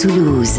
Toulouse.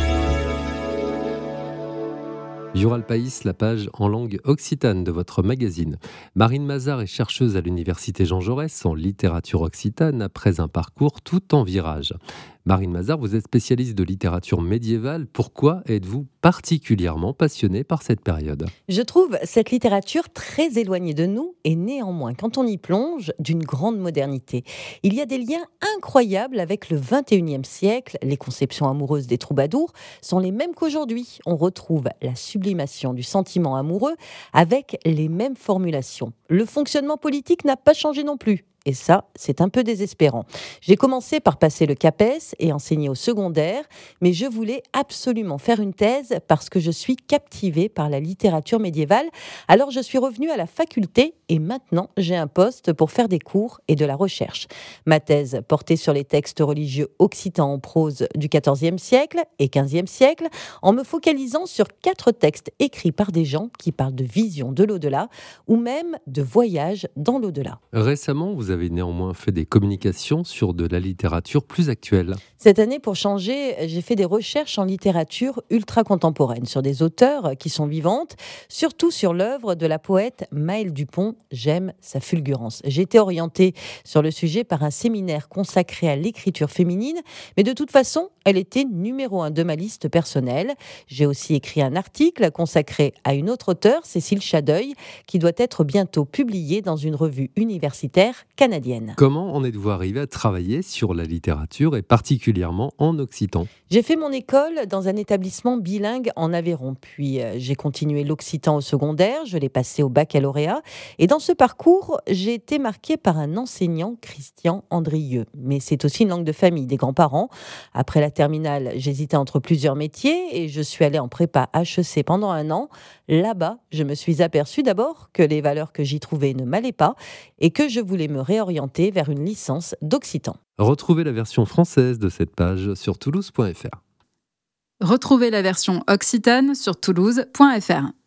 Jural País, la page en langue occitane de votre magazine. Marine Mazard est chercheuse à l'université Jean Jaurès en littérature occitane après un parcours tout en virage. Marine Mazard, vous êtes spécialiste de littérature médiévale. Pourquoi êtes-vous particulièrement passionnée par cette période ? Je trouve cette littérature très éloignée de nous et néanmoins, quand on y plonge, d'une grande modernité. Il y a des liens incroyables avec le XXIe siècle. Les conceptions amoureuses des troubadours sont les mêmes qu'aujourd'hui. On retrouve la sublimation du sentiment amoureux avec les mêmes formulations. Le fonctionnement politique n'a pas changé non plus. Et ça, c'est un peu désespérant. J'ai commencé par passer le CAPES et enseigner au secondaire, mais je voulais absolument faire une thèse parce que je suis captivée par la littérature médiévale. Alors je suis revenue à la faculté et maintenant j'ai un poste pour faire des cours et de la recherche. Ma thèse portait sur les textes religieux occitans en prose du XIVe siècle et XVe siècle, en me focalisant sur 4 textes écrits par des gens qui parlent de vision de l'au-delà ou même de voyage dans l'au-delà. Récemment, vous avez néanmoins fait des communications sur de la littérature plus actuelle. Cette année, pour changer, j'ai fait des recherches en littérature ultra-contemporaine sur des auteurs qui sont vivantes, surtout sur l'œuvre de la poète Maëlle Dupont, J'aime sa fulgurance. J'ai été orientée sur le sujet par un séminaire consacré à l'écriture féminine, mais de toute façon, elle était numéro 1 de ma liste personnelle. J'ai aussi écrit un article consacré à une autre auteure, Cécile Chadeuil, qui doit être bientôt publié dans une revue universitaire canadienne. Comment en êtes-vous arrivé à travailler sur la littérature et particulièrement en occitan ? J'ai fait mon école dans un établissement bilingue en Aveyron, puis j'ai continué l'occitan au secondaire, je l'ai passé au baccalauréat, et dans ce parcours, j'ai été marquée par un enseignant, Christian Andrieux. Mais c'est aussi une langue de famille des grands-parents. Après la terminale, j'hésitais entre plusieurs métiers et je suis allée en prépa HEC pendant 1 an. Là-bas, je me suis aperçue d'abord que les valeurs que j'y trouvais ne m'allaient pas et que je voulais me réorienter vers une licence d'occitan. Retrouvez la version française de cette page sur toulouse.fr. Retrouvez la version occitane sur toulouse.fr.